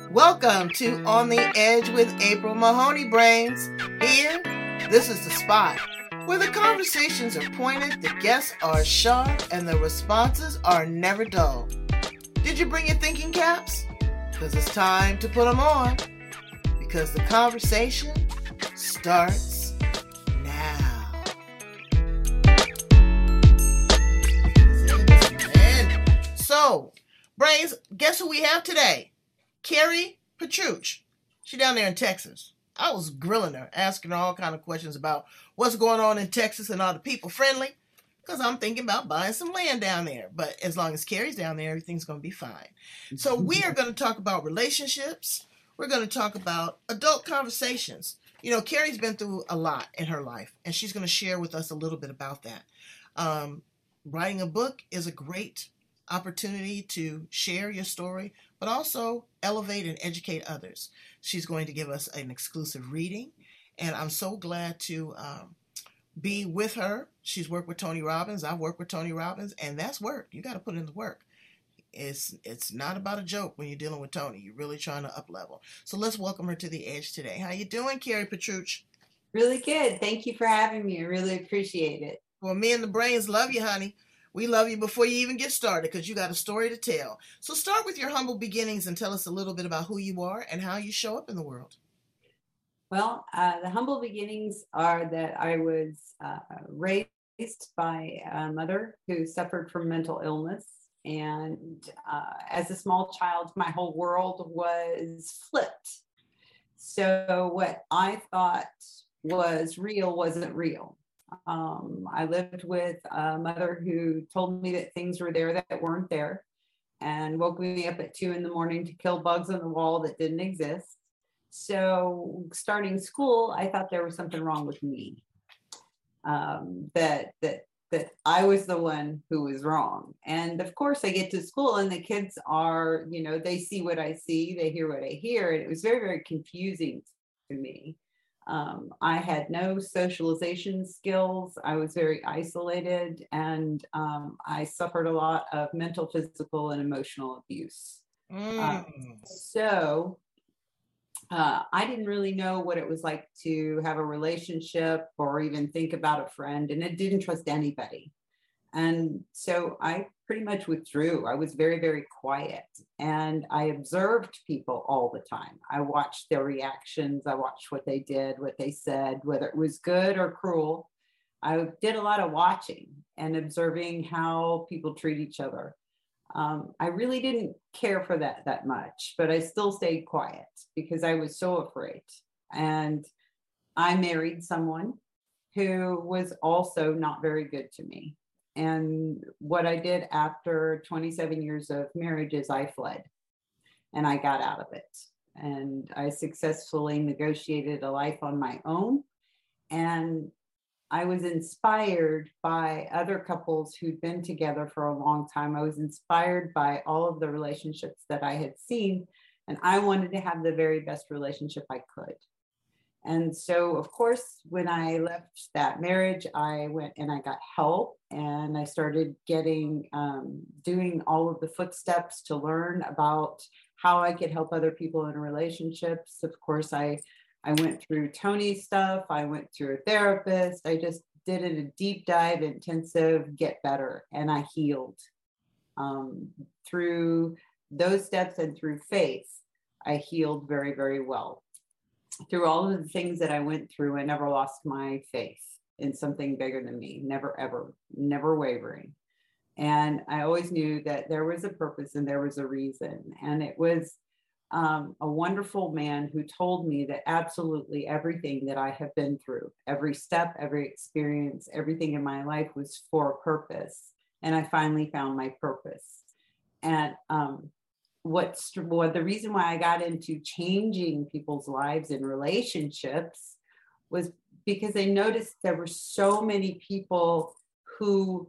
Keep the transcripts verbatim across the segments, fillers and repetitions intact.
Welcome to On the Edge with April Mahoney Brains. Here, this is the spot where the conversations are pointed, the guests are sharp, and the responses are never dull. Did you bring your thinking caps? Because it's time to put them on. Because the conversation starts now. So, Brains, guess who we have today? Carrie Petrucci. She down there in Texas. I was grilling her, asking her all kind of questions about what's going on in Texas and are the people friendly, because I'm thinking about buying some land down there. But as long as Carrie's down there, everything's going to be fine. So we are going to talk about relationships. We're going to talk about adult conversations. You know, Carrie's been through a lot in her life, and she's going to share with us a little bit about that. Um, writing a book is a great opportunity to share your story, but also elevate and educate others. She's going to give us an exclusive reading, and I'm so glad to um, be with her. She's worked with Tony Robbins. I've worked with Tony Robbins, and that's work. You got to put in the work. It's it's not about a joke when you're dealing with Tony. You're really trying to up level. So let's welcome her to the edge today. How you doing, Carrie Petrucci? Really good. Thank you for having me. I really appreciate it. Well, me and the brains love you, honey. We love you before you even get started because you got a story to tell. So start with your humble beginnings and tell us a little bit about who you are and how you show up in the world. Well, uh, the humble beginnings are that I was uh, raised by a mother who suffered from mental illness. And uh, as a small child, my whole world was flipped. So what I thought was real wasn't real. Um, I lived with a mother who told me that things were there that weren't there and woke me up at two in the morning to kill bugs on the wall that didn't exist. So starting school, I thought there was something wrong with me, um, that, that, that I was the one who was wrong. And of course I get to school and the kids are, you know, they see what I see, they hear what I hear. And it was very, very confusing to me. Um, I had no socialization skills. I was very isolated, and um, I suffered a lot of mental, physical, and emotional abuse. Mm. Uh, so uh, I didn't really know what it was like to have a relationship or even think about a friend, and I didn't trust anybody. And so I pretty much withdrew. I was very, very quiet, and I observed people all the time. I watched their reactions. I watched what they did, what they said, whether it was good or cruel. I did a lot of watching and observing how people treat each other. Um, I really didn't care for that that much, but I still stayed quiet because I was so afraid. And I married someone who was also not very good to me. And what I did after twenty-seven years of marriage is I fled and I got out of it. And I successfully negotiated a life on my own. And I was inspired by other couples who'd been together for a long time. I was inspired by all of the relationships that I had seen. And I wanted to have the very best relationship I could. And so, of course, when I left that marriage, I went and I got help, and I started getting, um, doing all of the footsteps to learn about how I could help other people in relationships. Of course, I, I went through Tony's stuff. I went through a therapist. I just did it a deep dive, intensive, get better, and I healed. Um, through those steps and through faith, I healed very, very well. Through all of the things that I went through, I never lost my faith in something bigger than me, never, ever, never wavering. And I always knew that there was a purpose and there was a reason. And it was um, a wonderful man who told me that absolutely everything that I have been through, every step, every experience, everything in my life was for a purpose. And I finally found my purpose. And um, What's well, the reason why I got into changing people's lives and relationships was because I noticed there were so many people who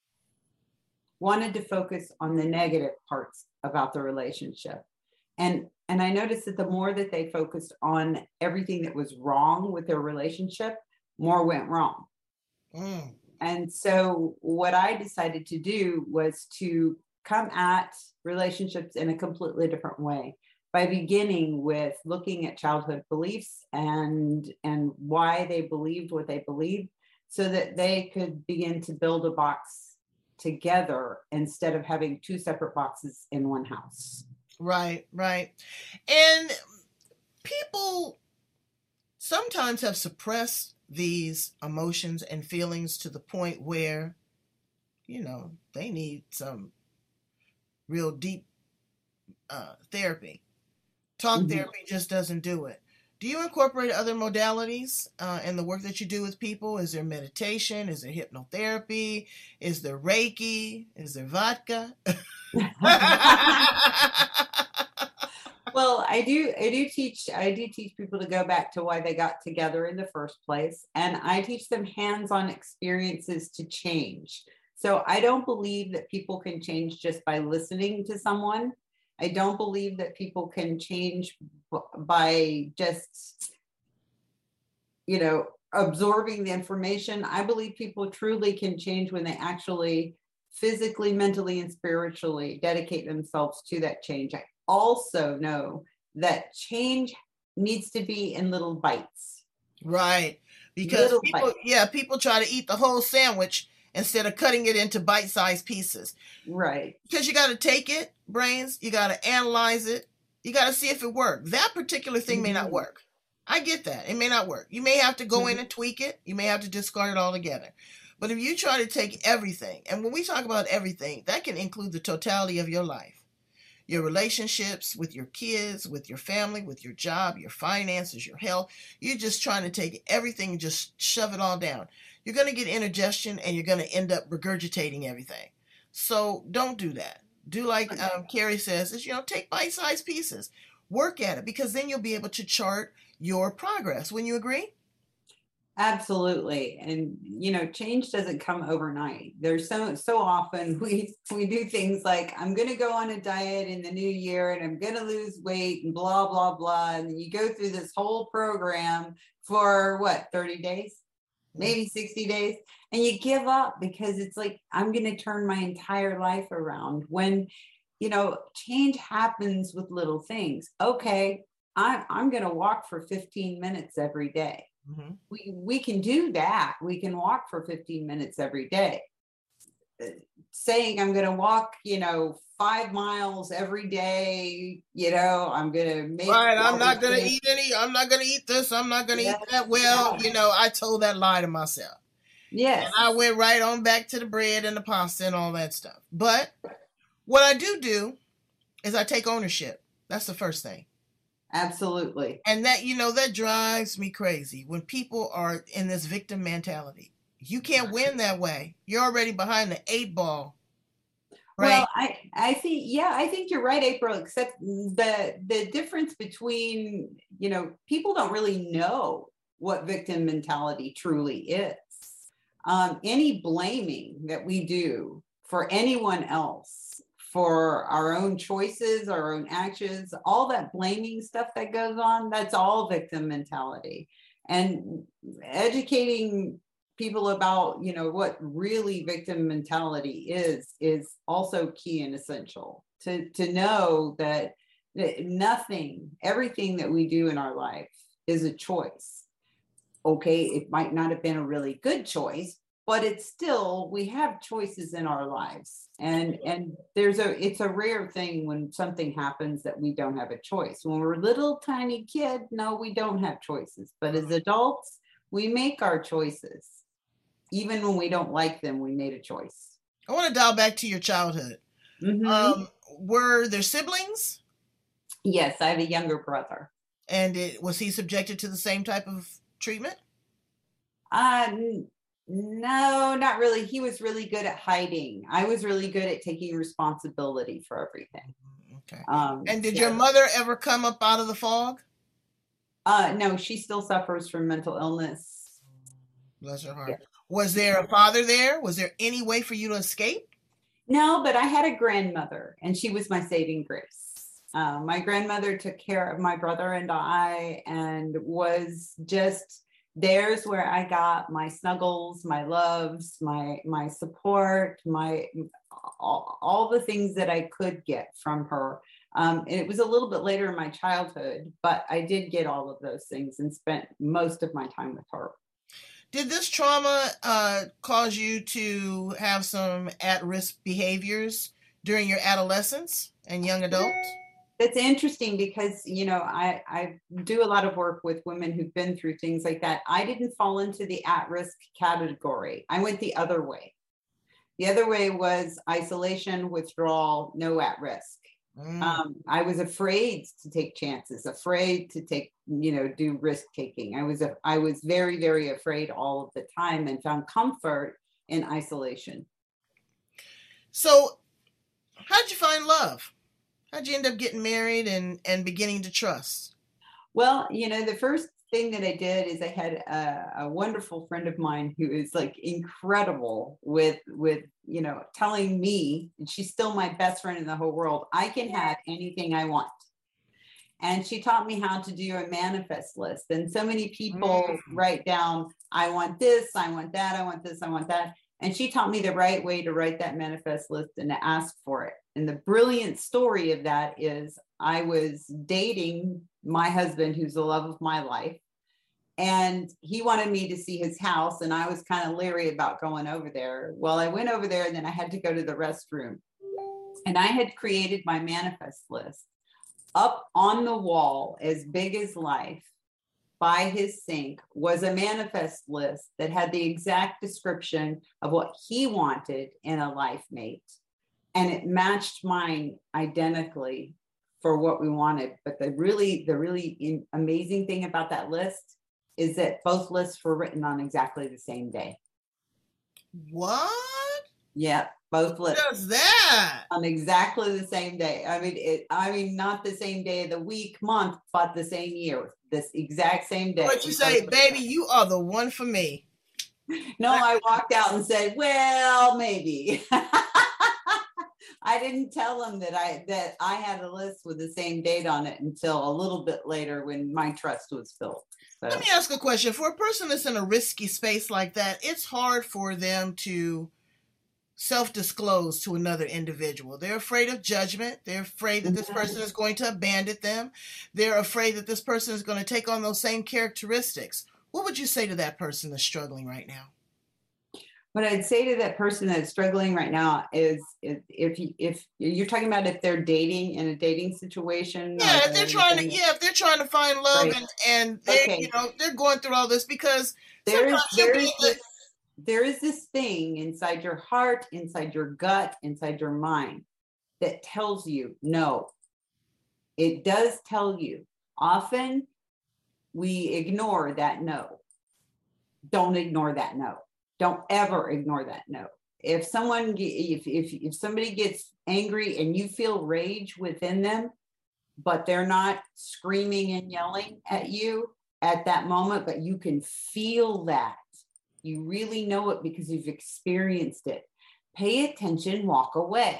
wanted to focus on the negative parts about the relationship. And, and I noticed that the more that they focused on everything that was wrong with their relationship, more went wrong. Mm. And so what I decided to do was to come at relationships in a completely different way, by beginning with looking at childhood beliefs and and why they believed what they believed, so that they could begin to build a box together instead of having two separate boxes in one house. Right, right. And people sometimes have suppressed these emotions and feelings to the point where, you know, they need some real deep uh, therapy. Talk mm-hmm. therapy just doesn't do it. Do you incorporate other modalities uh, in the work that you do with people? Is there meditation? Is there hypnotherapy? Is there Reiki? Is there vodka? Well, I do I do teach I do teach people to go back to why they got together in the first place. And I teach them hands-on experiences to change. So I don't believe that people can change just by listening to someone. I don't believe that people can change by just, you know, absorbing the information. I believe people truly can change when they actually physically, mentally, and spiritually dedicate themselves to that change. I also know that change needs to be in little bites. Right. Because little people, bites. yeah, people try to eat the whole sandwich instead of cutting it into bite-sized pieces. Right. Because you got to take it, brains, you got to analyze it, you got to see if it worked. That particular thing mm-hmm. may not work. I get that. It may not work. You may have to go mm-hmm. in and tweak it. You may have to discard it altogether. But if you try to take everything, and when we talk about everything, that can include the totality of your life, your relationships with your kids, with your family, with your job, your finances, your health. You're just trying to take everything and just shove it all down. You're going to get indigestion and you're going to end up regurgitating everything. So don't do that. Do like um, Carrie says, is, you know, take bite-sized pieces. Work at it, because then you'll be able to chart your progress. Wouldn't you agree? Absolutely. And, you know, change doesn't come overnight. There's so, so often we, we do things like, I'm going to go on a diet in the new year and I'm going to lose weight and blah, blah, blah. And then you go through this whole program for what, thirty days, maybe sixty days. And you give up because it's like, I'm going to turn my entire life around, when, you know, change happens with little things. Okay. I, I'm going to walk for fifteen minutes every day. Mm-hmm. We we can do that. We can walk for fifteen minutes every day. Saying I'm going to walk, you know, five miles every day, you know, I'm going to make. Right. I'm not going to eat any. I'm not going to eat this. I'm not going to yeah. eat that. Well, yeah. you know, I told that lie to myself. Yes. And I went right on back to the bread and the pasta and all that stuff. But what I do do is I take ownership. That's the first thing. Absolutely. And that, you know, that drives me crazy when people are in this victim mentality. You can't win that way. You're already behind the eight ball. Right? Well, I, I think, yeah, I think you're right, April, except the, the difference between, you know, people don't really know what victim mentality truly is. Um, any blaming that we do for anyone else, for our own choices, our own actions, all that blaming stuff that goes on, that's all victim mentality. And educating people about, you know, what really victim mentality is, is also key and essential to, to know that nothing, everything that we do in our life is a choice. Okay, it might not have been a really good choice, but it's still, we have choices in our lives. And, and there's a, it's a rare thing when something happens that we don't have a choice. When we're a little tiny kid, no, we don't have choices. But as adults, we make our choices. Even when we don't like them, we made a choice. I want to dial back to your childhood. Mm-hmm. Um, were there siblings? Yes, I have a younger brother. And it, was he subjected to the same type of treatment? Um, No, not really. He was really good at hiding. I was really good at taking responsibility for everything. Okay. Um, and did yeah. your mother ever come up out of the fog? Uh, no, she still suffers from mental illness. Bless her heart. Yeah. Was there a father there? Was there any way for you to escape? No, but I had a grandmother, and she was my saving grace. Uh, my grandmother took care of my brother and I, and was just... there's where I got my snuggles, my loves, my my support, my all, all the things that I could get from her. Um, and it was a little bit later in my childhood, but I did get all of those things and spent most of my time with her. Did this trauma uh, cause you to have some at-risk behaviors during your adolescence and young adult? That's interesting because, you know, I, I do a lot of work with women who've been through things like that. I didn't fall into the at-risk category. I went the other way. The other way was isolation, withdrawal, no at-risk. Mm. Um, I was afraid to take chances, afraid to take, you know, do risk taking. I was, a, I was very, very afraid all of the time and found comfort in isolation. So how'd you find love? How'd you end up getting married and, and beginning to trust? Well, you know, the first thing that I did is I had a, a wonderful friend of mine who is like incredible with, with, you know, telling me, and she's still my best friend in the whole world, I can have anything I want. And she taught me how to do a manifest list. And so many people mm. write down, I want this, I want that, I want this, I want that. And she taught me the right way to write that manifest list and to ask for it. And the brilliant story of that is I was dating my husband, who's the love of my life. And he wanted me to see his house. And I was kind of leery about going over there. Well, I went over there and then I had to go to the restroom. And I had created my manifest list up on the wall, as big as life, by his sink, was a manifest list that had the exact description of what he wanted in a life mate. And it matched mine identically for what we wanted. But the really, the really in, amazing thing about that list is that both lists were written on exactly the same day. What? Yeah, both lists. What is that? On exactly the same day. I mean, it. I mean, not the same day of the week, month, but the same year. This exact same day. What you say, baby, you are the one for me. No, I walked out and said, well, maybe. I didn't tell him that I that I had a list with the same date on it until a little bit later when my trust was built. So. Let me ask a question. For a person that's in a risky space like that, it's hard for them to self-disclose to another individual. They're afraid of judgment. They're afraid that this person is going to abandon them. They're afraid that this person is going to take on those same characteristics. What would you say to that person that's struggling right now? What I'd say to that person that's struggling right now is, is if you, if you're talking about if they're dating in a dating situation. Yeah, if they're trying to, yeah, if they're trying to find love right. and, and they, okay. you know, they're going through all this because there's, there's this, there is this thing inside your heart, inside your gut, inside your mind that tells you no. It does tell you. Often we ignore that no. Don't ignore that no. Don't ever ignore that no. If someone, if, if, if somebody gets angry and you feel rage within them, but they're not screaming and yelling at you at that moment, but you can feel that. You really know it because you've experienced it. Pay attention, walk away.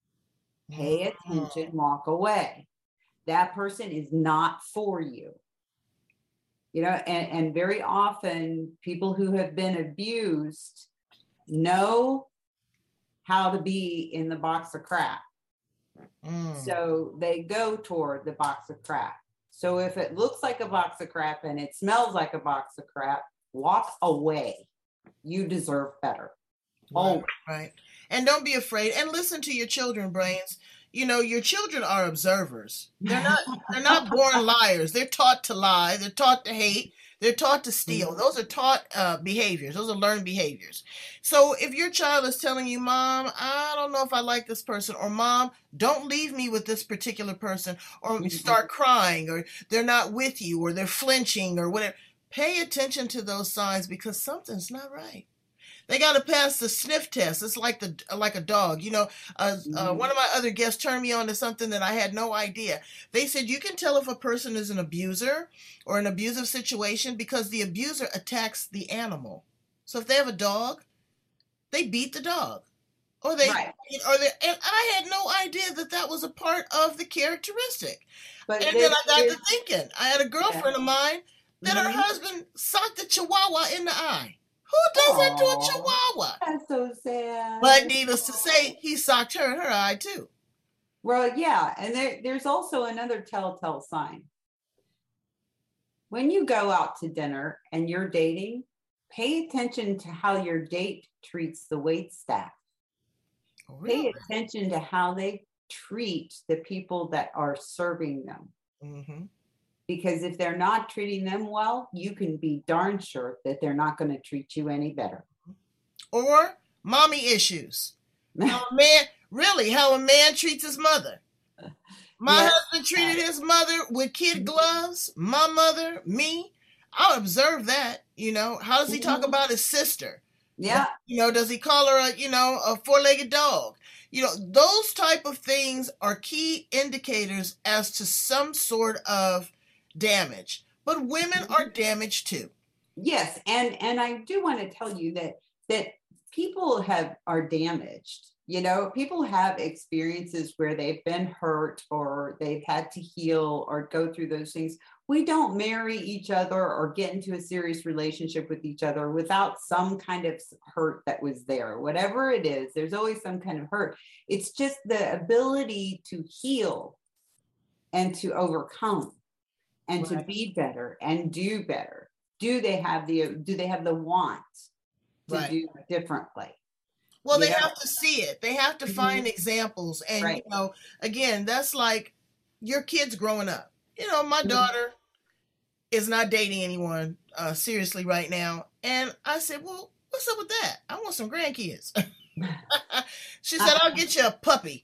Pay attention, walk away. That person is not for you. You know, and, and very often people who have been abused know how to be in the box of crap. Mm. So they go toward the box of crap. So if it looks like a box of crap and it smells like a box of crap, walk away. You deserve better. Right, oh, right. And don't be afraid. And listen to your children, Brains. You know, your children are observers. They're not they're not born liars. They're taught to lie. They're taught to hate. They're taught to steal. Those are taught uh, behaviors. Those are learned behaviors. So if your child is telling you, Mom, I don't know if I like this person, or Mom, don't leave me with this particular person, or mm-hmm. start crying, or they're not with you, or they're flinching, or whatever, pay attention to those signs because something's not right. They got to pass the sniff test. It's like the like a dog. You know, uh, mm-hmm. uh, one of my other guests turned me on to something that I had no idea. They said you can tell if a person is an abuser or an abusive situation because the abuser attacks the animal. So if they have a dog, they beat the dog. Or they, right. or they, and I had no idea that that was a part of the characteristic. But and then I got to thinking, I had a girlfriend yeah. of mine that mm-hmm. her husband socked a chihuahua in the eye. Who does Aww, that to a chihuahua? That's so sad. But needless to say, he socked her in her eye too. Well, yeah. And there, there's also another telltale sign. When you go out to dinner and you're dating, pay attention to how your date treats the wait staff. Oh, really? Pay attention to how they treat the people that are serving them. Mm-hmm. Because if they're not treating them well, you can be darn sure that they're not going to treat you any better. Or mommy issues. How a man, really, how a man treats his mother. My yes. husband treated his mother with kid gloves. My mother, me. I'll observe that. You know, how does he talk about his sister? Yeah. You know, does he call her a, you know, a four-legged dog? You know, those type of things are key indicators as to some sort of damage. But women are damaged too. Yes, and and I do want to tell you that that people have are damaged. You know, people have experiences where they've been hurt or they've had to heal or go through those things. We don't marry each other or get into a serious relationship with each other without some kind of hurt that was there. Whatever it is, there's always some kind of hurt. It's just the ability to heal and to overcome and right. to be better and do better. Do they have the do they have the want to right. do it differently? Well, they yeah. have to see it. They have to mm-hmm. find examples. And, right. you know, again, that's like your kids growing up. You know, my mm-hmm. daughter is not dating anyone uh, seriously right now. And I said, well, what's up with that? I want some grandkids. She said, I'll get you a puppy.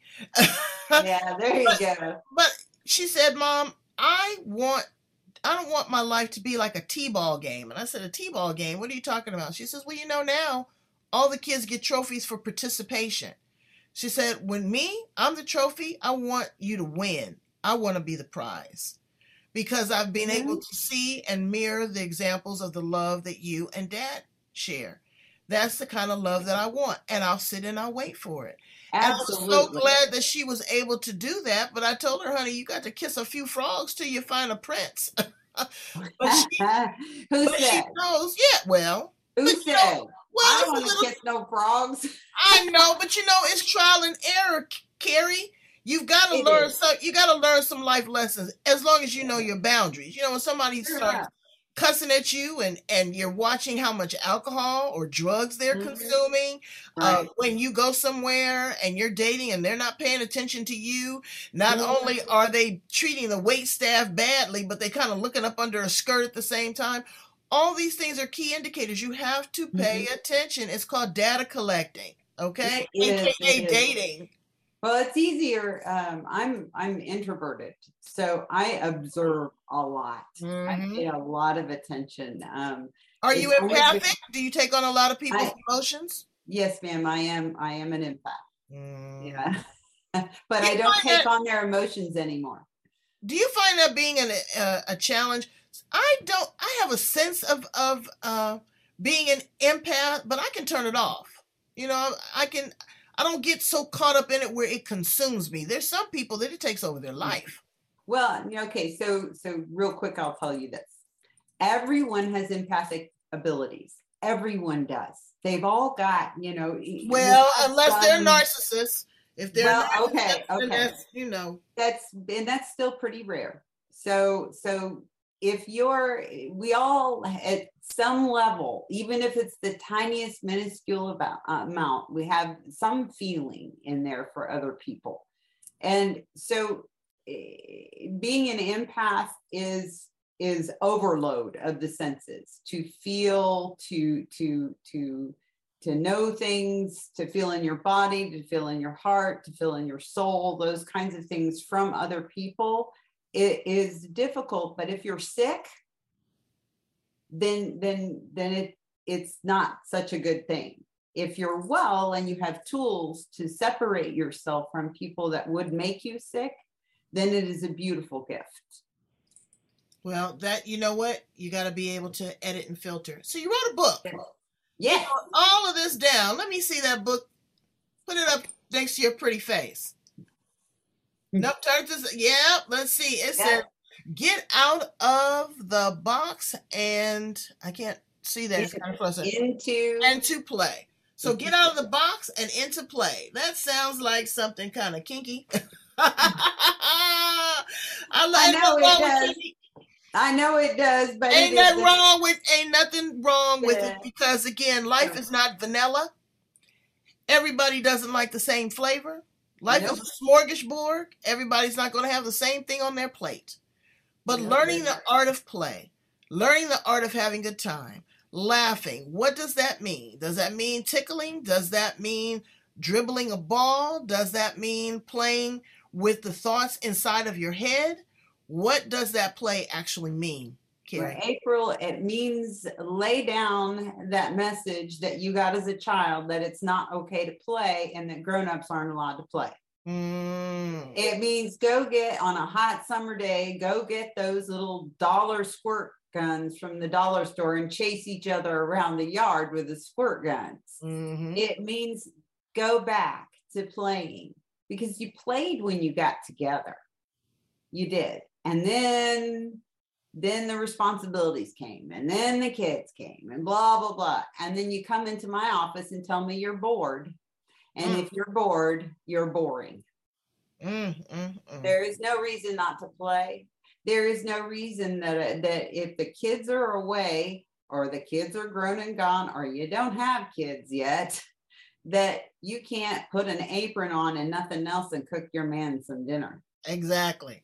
Yeah, there you but, go. But she said, Mom, I want, I don't want my life to be like a T-ball game. And I said, a T-ball game? What are you talking about? She says, well, you know, now all the kids get trophies for participation. She said, when me, I'm the trophy, I want you to win. I want to be the prize. Because I've been mm-hmm. able to see and mirror the examples of the love that you and Dad share. That's the kind of love that I want. And I'll sit and I'll wait for it. Absolutely. And I was so glad that she was able to do that. But I told her, honey, you got to kiss a few frogs till you find a prince. but she, Who but said? She knows, yeah, well. Who but, said? You know, well, I don't want to kiss no frogs. I know, but you know, it's trial and error, Carrie. You've got to it learn is. some. You got to learn some life lessons, as long as you know your boundaries. You know, when somebody yeah. starts cussing at you, and and you're watching how much alcohol or drugs they're mm-hmm. consuming. Right. Uh, when you go somewhere and you're dating and they're not paying attention to you, not mm-hmm. only are they treating the wait staff badly, but they kind of looking up under a skirt at the same time. All these things are key indicators. You have to pay mm-hmm. attention. It's called data collecting. Okay, A K A dating. Well, it's easier. Um, I'm I'm introverted, so I observe a lot. Mm-hmm. I pay a lot of attention. Um, Are you empathic? Been, Do you take on a lot of people's I, emotions? Yes, ma'am. I am. I am an empath. Mm. Yeah, but I don't take that, on their emotions anymore. Do you find that being an, uh, a challenge? I don't. I have a sense of of uh, being an empath, but I can turn it off. You know, I can. I don't get so caught up in it where it consumes me. There's some people that it takes over their life. Well, okay, so so real quick, I'll tell you this. Everyone has empathic abilities. Everyone does. They've all got, you know. Well, unless some, they're narcissists. If they're well, okay, okay, that's, you know, that's and that's still pretty rare. So so if you're, we all at some level, even if it's the tiniest minuscule about, uh, amount, we have some feeling in there for other people. And so uh, being an empath is is overload of the senses, to feel, to to to to know things, to feel in your body, to feel in your heart, to feel in your soul, those kinds of things from other people. It is difficult, but if you're sick, then then then it it's not such a good thing. If you're well and you have tools to separate yourself from people that would make you sick, then it is a beautiful gift. Well, that, you know what? You got to be able to edit and filter. So you wrote a book. Yeah. You wrote all of this down. Let me see that book. Put it up next to your pretty face. No, turn to, yeah, let's see. It yeah. said, get out of the box and I can't see that. It's kind of close. Into. And to play. So get out of the box and into play. That sounds like something kind of kinky. I, I ain't know nothing it wrong does. with it. I know it does, but Ain't it nothing isn't. wrong with ain't nothing wrong with Yeah. it because again, life is not vanilla. Everybody doesn't like the same flavor. Life Nope. is a smorgasbord. Everybody's not going to have the same thing on their plate. But Nope. learning the art of play, learning the art of having a time, laughing, what does that mean? Does that mean tickling? Does that mean dribbling a ball? Does that mean playing with the thoughts inside of your head? What does that play actually mean, Carrie? Right. April, it means lay down that message that you got as a child that it's not okay to play and that grown-ups aren't allowed to play. Mm. It means go get on a hot summer day, go get those little dollar squirt guns from the dollar store and chase each other around the yard with the squirt guns. Mm-hmm. It means go back to playing because you played when you got together. You did. And then then the responsibilities came and then the kids came and blah, blah, blah. And then you come into my office and tell me you're bored. And mm. if you're bored, you're boring. Mm, mm, mm. There is no reason not to play. There is no reason that, that if the kids are away or the kids are grown and gone or you don't have kids yet, that you can't put an apron on and nothing else and cook your man some dinner. Exactly.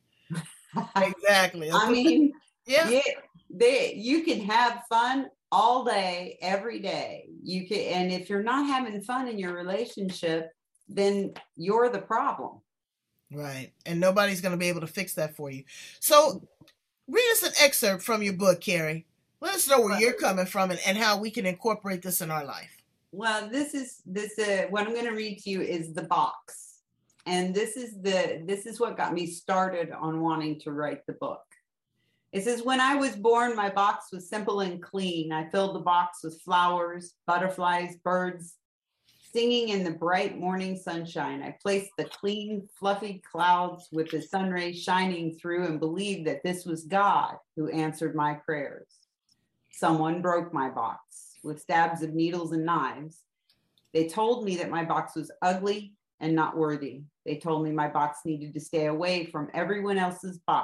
Exactly. I mean, yeah, yeah, they, you can have fun all day, every day. You can, and if you're not having fun in your relationship, then you're the problem. Right. And nobody's going to be able to fix that for you. So read us an excerpt from your book, Carrie. Let us know where you're coming from and, and how we can incorporate this in our life. Well, this is this. Uh, what I'm going to read to you is The Box. And this is the this is what got me started on wanting to write the book. It says, when I was born, my box was simple and clean. I filled the box with flowers, butterflies, birds, singing in the bright morning sunshine. I placed the clean, fluffy clouds with the sun rays shining through and believed that this was God who answered my prayers. Someone broke my box with stabs of needles and knives. They told me that my box was ugly and not worthy. They told me my box needed to stay away from everyone else's box.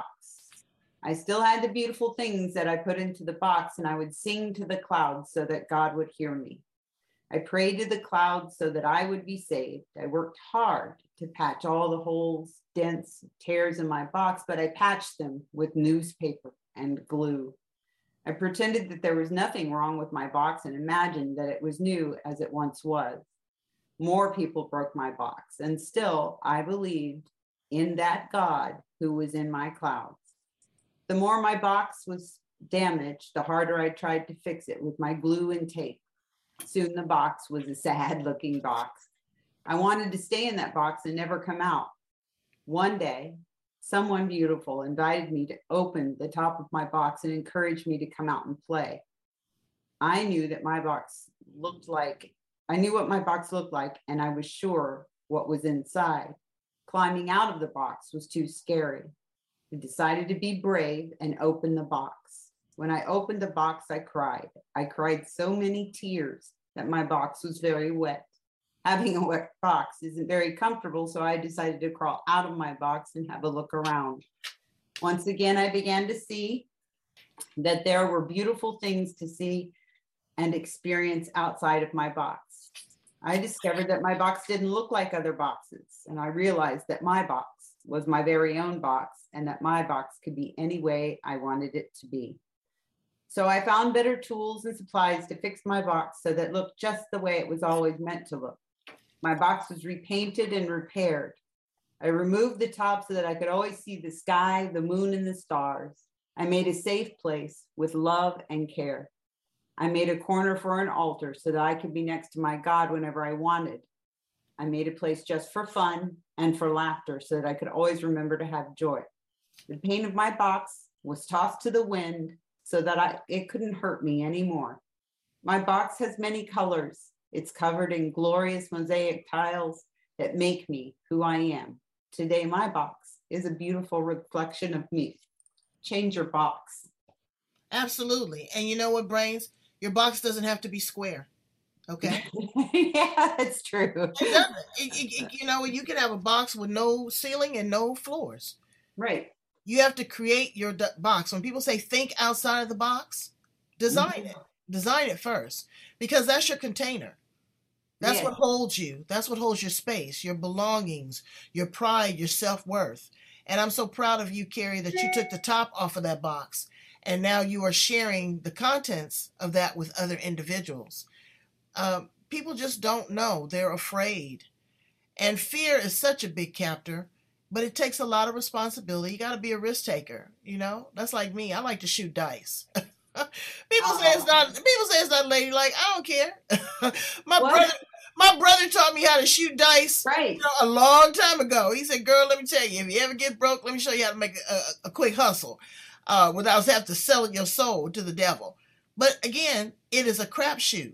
I still had the beautiful things that I put into the box, and I would sing to the clouds so that God would hear me. I prayed to the clouds so that I would be saved. I worked hard to patch all the holes, dents, tears in my box, but I patched them with newspaper and glue. I pretended that there was nothing wrong with my box and imagined that it was new as it once was. More people broke my box, and still I believed in that God who was in my clouds. The more my box was damaged, the harder I tried to fix it with my glue and tape. Soon the box was a sad-looking box. I wanted to stay in that box and never come out. One day, someone beautiful invited me to open the top of my box and encouraged me to come out and play. I knew that my box looked like, I knew what my box looked like, and I was sure what was inside. Climbing out of the box was too scary. I decided to be brave and open the box. When I opened the box, I cried. I cried so many tears that my box was very wet. Having a wet box isn't very comfortable, so I decided to crawl out of my box and have a look around. Once again, I began to see that there were beautiful things to see and experience outside of my box. I discovered that my box didn't look like other boxes, and I realized that my box was my very own box and that my box could be any way I wanted it to be. So I found better tools and supplies to fix my box so that it looked just the way it was always meant to look. My box was repainted and repaired. I removed the top so that I could always see the sky, the moon, and the stars. I made a safe place with love and care. I made a corner for an altar so that I could be next to my God whenever I wanted. I made a place just for fun and for laughter so that I could always remember to have joy. The paint of my box was tossed to the wind so that I, it couldn't hurt me anymore. My box has many colors. It's covered in glorious mosaic tiles that make me who I am. Today, my box is a beautiful reflection of me. Change your box. Absolutely. And you know what, Brains? Your box doesn't have to be square. Okay. Yeah, that's true. It doesn't. It, it, it, you know, you can have a box with no ceiling and no floors. Right. You have to create your d- box. When people say think outside of the box, design Mm-hmm. it. Design it first, because that's your container. That's Yes. what holds you. That's what holds your space, your belongings, your pride, your self-worth. And I'm so proud of you, Carrie, that you took the top off of that box. And now you are sharing the contents of that with other individuals. Um, people just don't know. They're afraid. And fear is such a big captor, but it takes a lot of responsibility. You got to be a risk taker. You know, that's like me. I like to shoot dice. People say it's not. People say it's not ladylike. I don't care. my What? brother, my brother taught me how to shoot dice. Right. You know, a long time ago. He said, "Girl, let me tell you, if you ever get broke, let me show you how to make a, a, a quick hustle, uh, without having to sell your soul to the devil." But again, it is a crapshoot,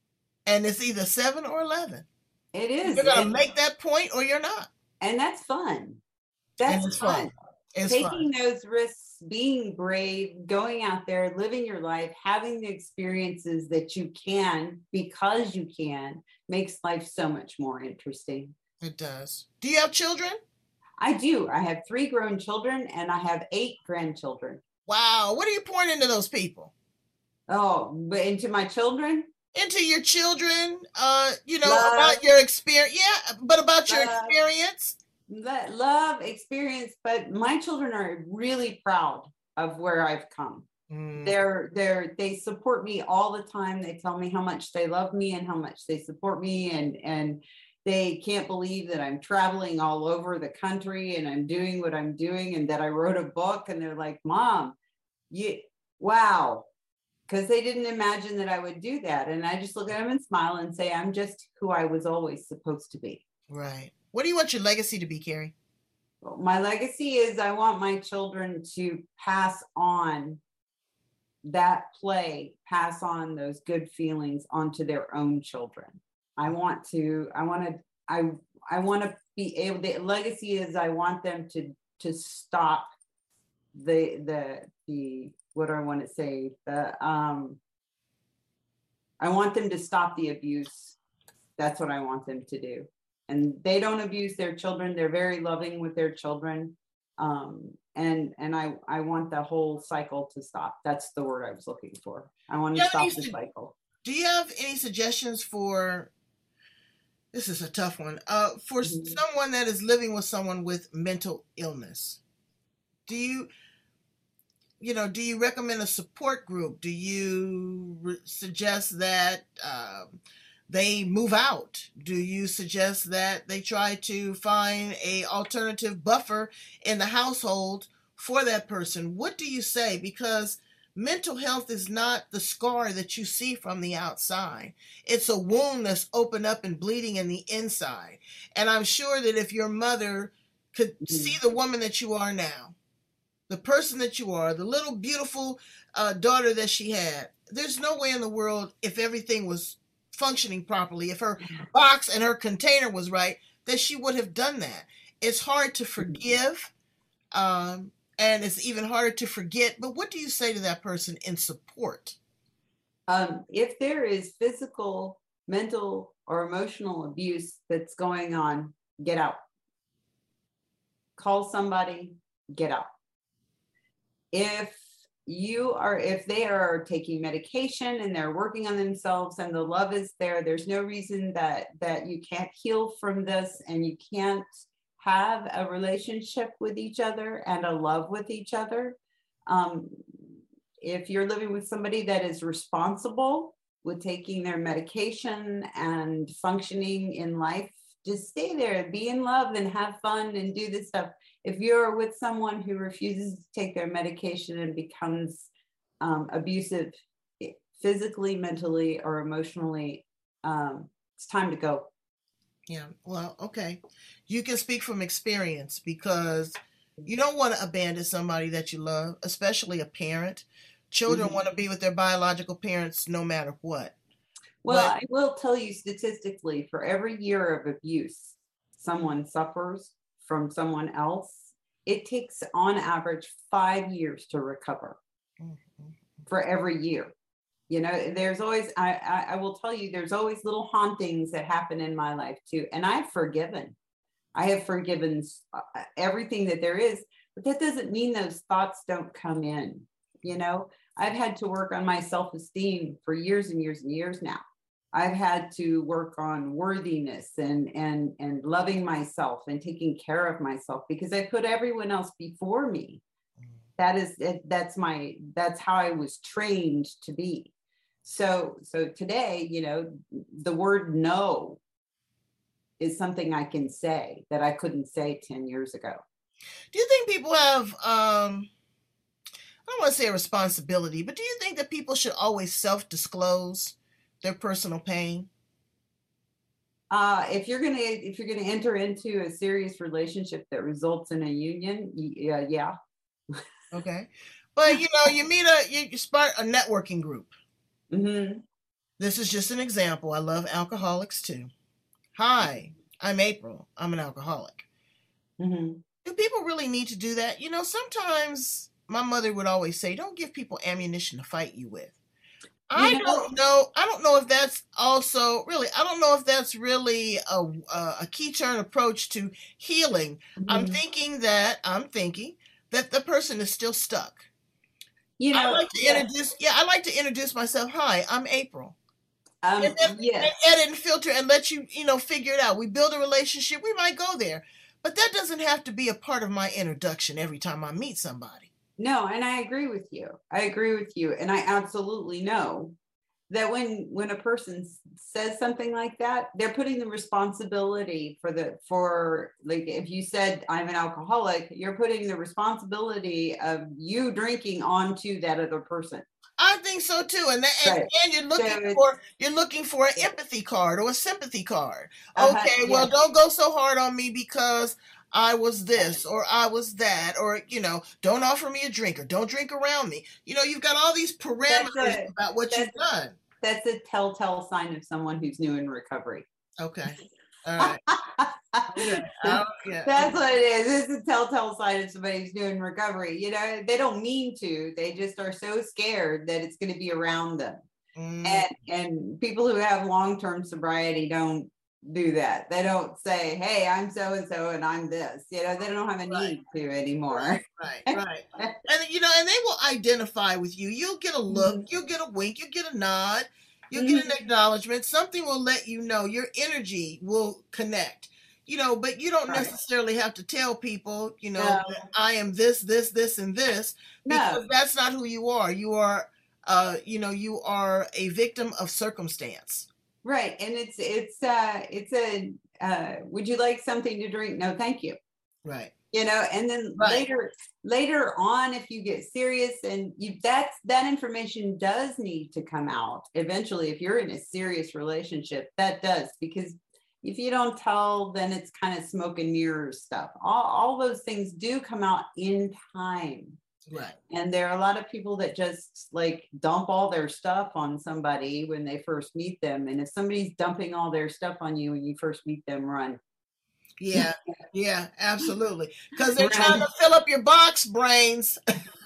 and it's either seven or eleven. It is. You're gonna and, make that point, or you're not. and that's fun. That's And it's fun. fun. It's Taking fun. those risks, being brave, going out there, living your life, having the experiences that you can because you can, makes life so much more interesting. It does. Do you have children? I do. I have three grown children and I have eight grandchildren. Wow. What are you pouring into those people? Oh, but into my children? Into your children, uh, you know, Love. about your experience. Yeah, but about your Love. experience. That love, experience, but my children are really proud of where I've come. Mm. They're they're they support me all the time. They tell me how much they love me and how much they support me, and and they can't believe that I'm traveling all over the country and I'm doing what I'm doing and that I wrote a book, and they're like, "Mom, you wow." Because they didn't imagine that I would do that. And I just look at them and smile and say, I'm just who I was always supposed to be. Right. What do you want your legacy to be, Carrie? Well, my legacy is I want my children to pass on that play, pass on those good feelings onto their own children. I want to, I want to, I, I want to be able, the legacy is I want them to, to stop the, the, the, what do I want to say? The, um, I want them to stop the abuse. That's what I want them to do. And they don't abuse their children. They're very loving with their children. Um, and and I, I want the whole cycle to stop. That's the word I was looking for. I want to stop the cycle. Do you have any suggestions for, this is a tough one, uh, for mm-hmm. someone that is living with someone with mental illness? Do you, you know, do you recommend a support group? Do you re- suggest that um, they move out? Do you suggest that they try to find a alternative buffer in the household for that person? What do you say? Because mental health is not the scar that you see from the outside. It's a wound that's opened up and bleeding in the inside. And I'm sure that if your mother could mm-hmm. see the woman that you are now, the person that you are, the little beautiful uh, daughter that she had, there's no way in the world, if everything was functioning properly, if her box and her container was right, that she would have done that. It's hard to forgive, um, and it's even harder to forget. But what do you say to that person in support? Um, if there is physical, mental, or emotional abuse that's going on, get out. Call somebody, get out. If you are, if they are taking medication and they're working on themselves and the love is there, there's no reason that, that you can't heal from this and you can't have a relationship with each other and a love with each other. Um, if you're living with somebody that is responsible with taking their medication and functioning in life, just stay there, be in love and have fun and do this stuff. If you're with someone who refuses to take their medication and becomes um, abusive physically, mentally, or emotionally, um, it's time to go. Yeah, well, okay. You can speak from experience because you don't want to abandon somebody that you love, especially a parent. Children mm-hmm. want to be with their biological parents no matter what. Well, but I will tell you statistically, for every year of abuse someone suffers from someone else, it takes on average five years to recover mm-hmm. for every year. You know, there's always, I, I, I will tell you, there's always little hauntings that happen in my life too. And I've forgiven. I have forgiven everything that there is, but that doesn't mean those thoughts don't come in. You know, I've had to work on my self-esteem for years and years and years now. I've had to work on worthiness and, and, and loving myself and taking care of myself because I put everyone else before me. That is, that's my, that's how I was trained to be. So, so today, you know, the word no is something I can say that I couldn't say ten years ago. Do you think people have, um, I don't want to say a responsibility, but do you think that people should always self-disclose their personal pain? Uh, if you're gonna if you're gonna enter into a serious relationship that results in a union, yeah, yeah. Okay, but you know, you meet a you, you start a networking group. Mm-hmm. This is just an example. I love alcoholics too. Hi, I'm April. I'm an alcoholic. Mm-hmm. Do people really need to do that? You know, sometimes my mother would always say, "Don't give people ammunition to fight you with." I You know, don't know. I don't know if that's also really, I don't know if that's really a, a, a key turn approach to healing. mm-hmm. I'm thinking that, I'm thinking that the person is still stuck. You know, I like to yeah. introduce, yeah, I like to introduce myself. Hi, I'm April. Um, and then yeah. and edit and filter and let you, you know, figure it out. We build a relationship. We might go there, but that doesn't have to be a part of my introduction every time I meet somebody. No, and I agree with you. I agree with you. And I absolutely know that when when a person says something like that, they're putting the responsibility for the, for like, if you said I'm an alcoholic, you're putting the responsibility of you drinking onto that other person. I think so too. And that, and, right. and you're looking so for, you're looking for an empathy card or a sympathy card. Uh-huh, okay, yeah. well, don't go so hard on me because I was this or I was that, or, you know, don't offer me a drink or don't drink around me. You know, you've got all these parameters a, about what you've done. That's a telltale sign of someone who's new in recovery. Okay. All right. okay. yeah. That's what it is. It's a telltale sign of somebody who's new in recovery. You know, they don't mean to. They just are so scared that it's going to be around them. Mm. And and people who have long-term sobriety don't do that. They don't say, hey, I'm so and so and I'm this. You know, they don't have a need right. to anymore. Right, right. And you know, and they will identify with you. You'll get a look, mm-hmm. you'll get a wink, you'll get a nod, you'll mm-hmm. get an acknowledgement. Something will let you know. Your energy will connect. You know, but you don't right. necessarily have to tell people, you know, no. that I am this, this, this, and this, because no. that's not who you are. You are, uh, you know, you are a victim of circumstance. Right. And it's, it's, uh, it's a, uh, would you like something to drink? No, thank you. Right. You know, and then right. later, later on, if you get serious and you, that's, that information does need to come out eventually. If you're in a serious relationship, that does, because if you don't tell, then it's kind of smoke and mirrors stuff. All, all those things do come out in time. Right. And there are a lot of people that just like dump all their stuff on somebody when they first meet them. And if somebody's dumping all their stuff on you when you first meet them, run. Yeah, yeah, absolutely. Because they're trying to fill up your box, brains.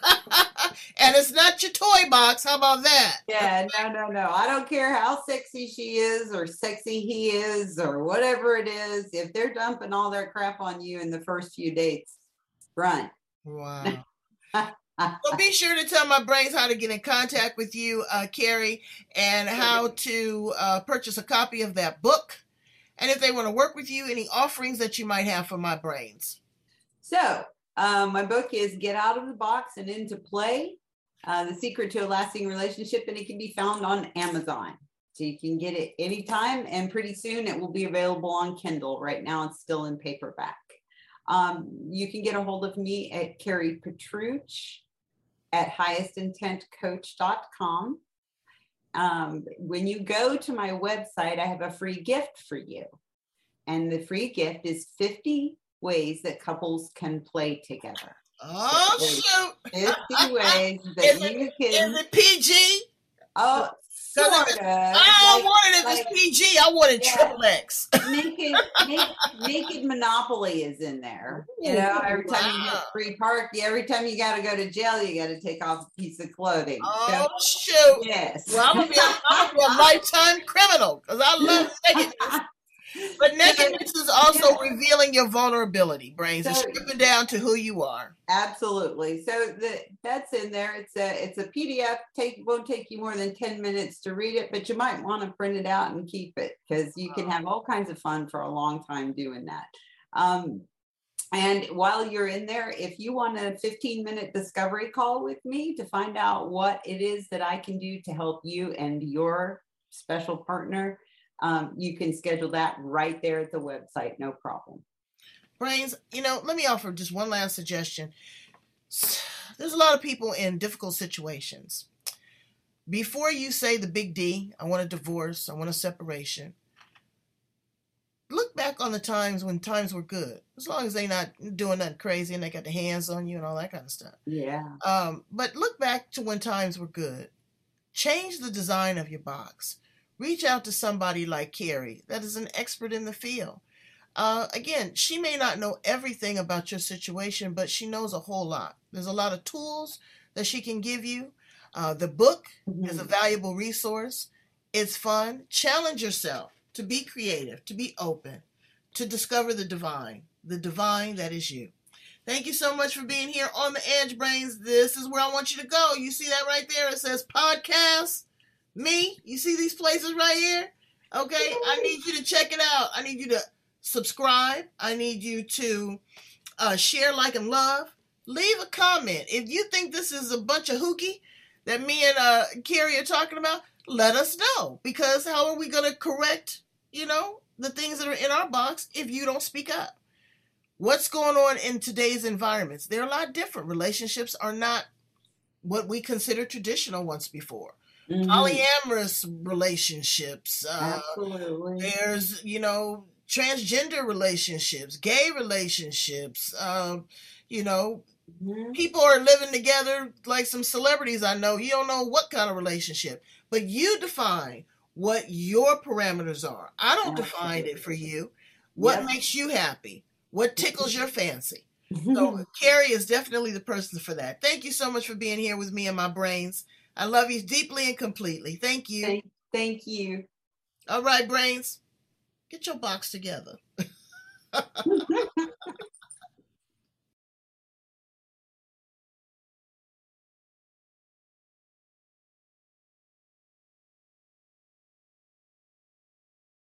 And it's not your toy box. How about that? Yeah, no, no, no. I don't care how sexy she is or sexy he is or whatever it is. If they're dumping all their crap on you in the first few dates, run. Wow. So be sure to tell my brains how to get in contact with you, uh, Carrie, and how to uh, purchase a copy of that book. And if they want to work with you, any offerings that you might have for my brains. So um, my book is Get Out of the Box and Into Play, uh, The Secret to a Lasting Relationship, and it can be found on Amazon. So you can get it anytime, and pretty soon it will be available on Kindle. Right now it's still in paperback. Um, you can get a hold of me at Carrie Petruch at highest intent coach dot com. Um, when you go to my website, I have a free gift for you. And the free gift is fifty ways that couples can play together. Oh, so shoot. fifty ways that is you it, can. Is it P G? Oh, Sort of. I Like, wanted it like, as P G. I wanted yeah. triple X. Naked, naked, naked Monopoly is in there. You know, every time wow. you get free park, every time you got to go to jail, you got to take off a piece of clothing. Oh, so, shoot. Yes. Well, I'm going to be a, I'm gonna be a lifetime criminal because I love nakedness. But nakedness is also yeah. revealing your vulnerability, Brains, so, and stripping down to who you are. Absolutely. So the, that's in there. It's a it's a P D F. Take won't take you more than ten minutes to read it, but you might want to print it out and keep it because you can have all kinds of fun for a long time doing that. Um, and while you're in there, if you want a fifteen minute discovery call with me to find out what it is that I can do to help you and your special partner, Um, you can schedule that right there at the website, no problem. Brains, you know, let me offer just one last suggestion. There's a lot of people in difficult situations. Before you say the big D, I want a divorce, I want a separation, look back on the times when times were good, as long as they're not doing nothing crazy and they got the hands on you and all that kind of stuff. Yeah. Um, but look back to when times were good. Change the design of your box. Reach out to somebody like Carrie that is an expert in the field. Uh, again, she may not know everything about your situation, but she knows a whole lot. There's a lot of tools that she can give you. Uh, the book mm-hmm. is a valuable resource. It's fun. Challenge yourself to be creative, to be open, to discover the divine, the divine that is you. Thank you so much for being here on The Edge, Brains. This is where I want you to go. You see that right there? It says podcast. Me, you see these places right here? Okay, I need you to check it out. I need you to subscribe. I need you to uh, share, like, and love. Leave a comment. If you think this is a bunch of hooky that me and uh, Carrie are talking about, let us know. Because how are we going to correct, you know, the things that are in our box if you don't speak up? What's going on in today's environments? They're a lot different. Relationships are not what we consider traditional once before. Mm-hmm. Polyamorous relationships. Uh, Absolutely. There's, you know, transgender relationships, gay relationships. Uh, you know, mm-hmm. people are living together like some celebrities I know. You don't know what kind of relationship, but you define what your parameters are. I don't Absolutely. define it for you. What yep. makes you happy? What tickles your fancy? So Carrie is definitely the person for that. Thank you so much for being here with me and my brains. I love you deeply and completely. Thank you. Thank, thank you. All right, Brains, get your box together.